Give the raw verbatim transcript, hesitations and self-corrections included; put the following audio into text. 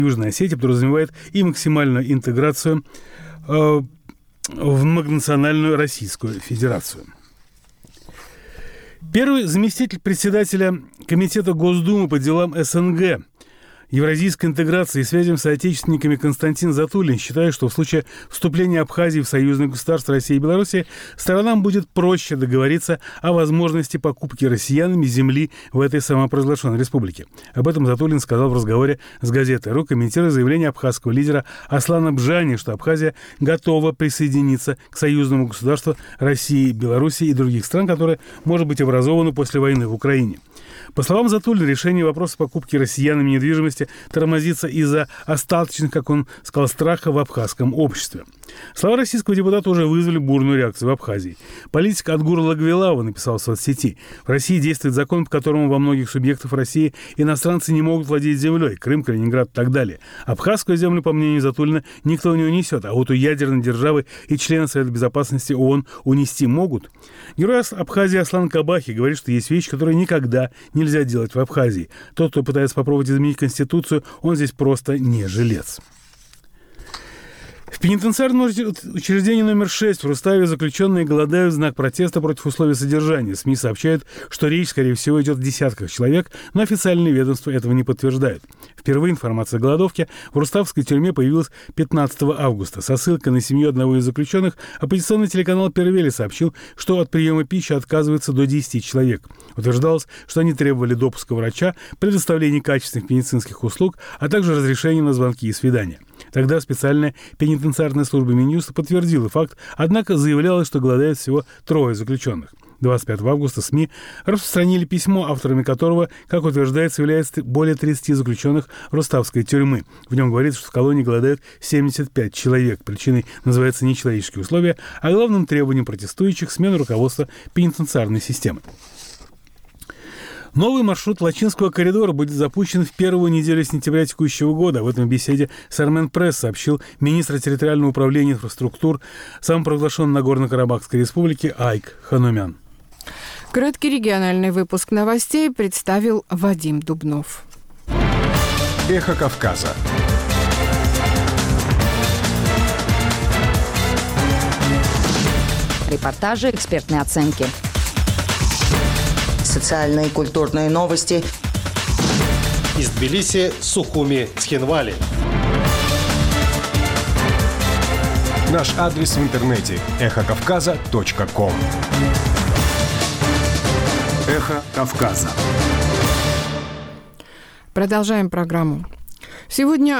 Южной Осетии подразумевает и максимальную интеграцию э, в многонациональную Российскую Федерацию. Первый заместитель председателя Комитета Госдумы по делам СНГ, евразийской интеграции и связям с соотечественниками Константин Затулин считает, что в случае вступления Абхазии в союзные государства России и Беларуси сторонам будет проще договориться о возможности покупки россиянами земли в этой самопровозглашенной республике. Об этом Затулин сказал в разговоре с газетой «РУ», комментируя заявление абхазского лидера Аслана Бжани, что Абхазия готова присоединиться к союзному государству России, Беларуси и других стран, которые, может быть, образованы после войны в Украине. По словам Затулина, решение вопроса покупки россиянами недвижимости тормозится из-за остаточных, как он сказал, страха в абхазском обществе. Слова российского депутата уже вызвали бурную реакцию в Абхазии. Политик Адгур Лагвелава написал в соцсети: в России действует закон, по которому во многих субъектах России иностранцы не могут владеть землей, Крым, Калининград и так далее. Абхазскую землю, по мнению Затулина, никто не унесет, а вот у ядерной державы и члены Совета Безопасности ООН унести могут. Герой Абхазии Аслан Кабахи говорит, что есть вещи, которые никогда нельзя делать в Абхазии. Тот, кто пытается попробовать изменить Конституцию, он здесь просто не жилец. В пенитенциарном учреждении номер шесть в Руставе заключенные голодают в знак протеста против условий содержания. СМИ сообщают, что речь, скорее всего, идет о десятках человек, но официальные ведомства этого не подтверждают. Впервые информация о голодовке в руставской тюрьме появилась пятнадцатого августа. Со ссылкой на семью одного из заключенных оппозиционный телеканал «Первели» сообщил, что от приема пищи отказывается до десяти человек. Утверждалось, что они требовали допуска врача, предоставления качественных медицинских услуг, а также разрешения на звонки и свидания. Тогда специальная пенитенциарная служба Минюста подтвердила факт, однако заявлялось, что голодает всего трое заключенных. двадцать пятого августа СМИ распространили письмо, авторами которого, как утверждается, является более тридцати заключенных руставской тюрьмы. В нем говорится, что в колонии голодают семьдесят пять человек. Причиной называются нечеловеческие условия, а главным требованием протестующих – смена руководства пенитенциарной системы. Новый маршрут Лачинского коридора будет запущен в первую неделю сентября текущего года. В этом беседе с Армен Пресс сообщил министр территориального управления инфраструктур самопровозглашенной Нагорно-Карабахской республики Айк Ханумян. Краткий региональный выпуск новостей представил Вадим Дубнов. Эхо Кавказа. Репортажи, экспертные оценки. Социальные и культурные новости. Из Тбилиси, Сухуми, Цхинвали. Наш адрес в интернете – эхо кавказа точка ком. Эхо Кавказа. Продолжаем программу. Сегодня